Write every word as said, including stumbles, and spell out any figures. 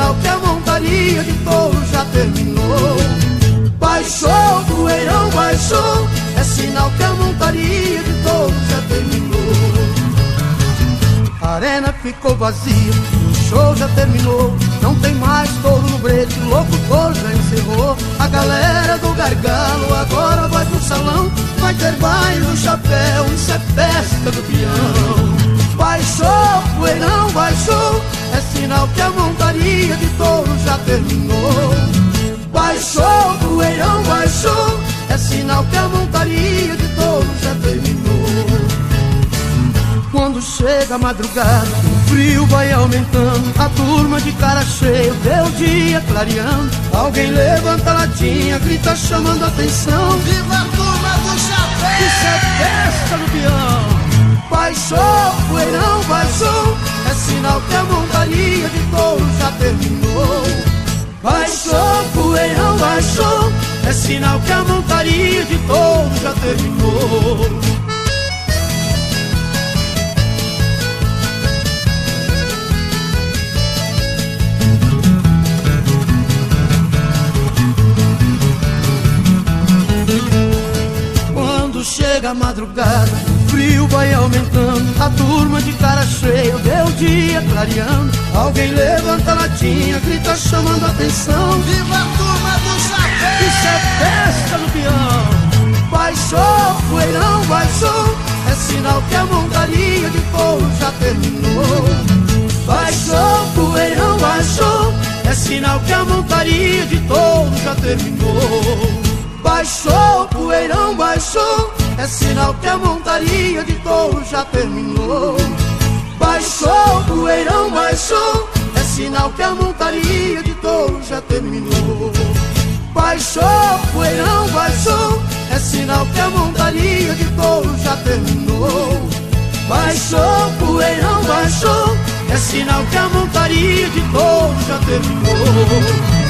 sinal que a montaria de touro já terminou. Baixou, poeirão baixou, é sinal que a montaria de touro já terminou. A arena ficou vazia, o show já terminou. Não tem mais touro no brete, o locutor já encerrou. A galera do gargalo agora vai pro salão. Vai ter baile no chapéu, isso é festa do peão. Baixou, poeirão baixou, é sinal que a montaria de touro já terminou. Baixou, poeirão baixou, é sinal que a montaria de touro já terminou. Quando chega a madrugada, o frio vai aumentando, a turma de cara cheia vê o dia clareando. Alguém levanta a latinha, grita chamando a atenção. Viva a turma do chapéu! Isso é festa do peão. Baixou, poeirão baixou, é sinal que a montaria de touro já terminou. Baixou, poeirão baixou, é sinal que a montaria de touro já terminou. Chega a madrugada, o frio vai aumentando, a turma de cara cheia vê o dia clareando. Alguém levanta a latinha, grita chamando a atenção. Viva a turma do chapéu! Isso é festa do peão. Baixou, poeirão baixou, é sinal que a montaria de touro já terminou. Baixou, poeirão baixou, é sinal que a montaria de touro já terminou. Baixou, poeirão baixou, é sinal que a montaria de touro já terminou. Baixou, poeirão baixou, é sinal que a montaria de touro já terminou. Baixou, poeirão baixou, é sinal que a montaria de touro já terminou. Baixou, poeirão baixou, é sinal que a montaria de touro já terminou.